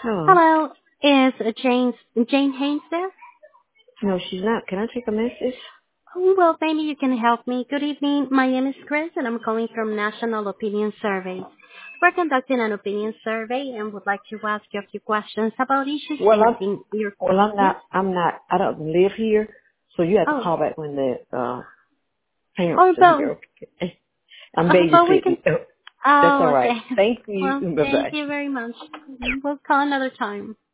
Hello. Hello, is Jane Haynes there? No, she's not. Can I take a message? Oh, well, maybe you can help me. Good evening. My name is Chris, and I'm calling from National Opinion Survey. We're conducting an opinion survey and would like to ask you a few questions about issues Well, I'm facing your... well. I'm Yes? not. I'm not. I don't live here, so you have to Oh, call back when the parents oh, are here. Okay. I'm but we can... babysitting. That's all Oh, right. okay. Thank you. Well, Bye thank bye. you very much. We'll call another time.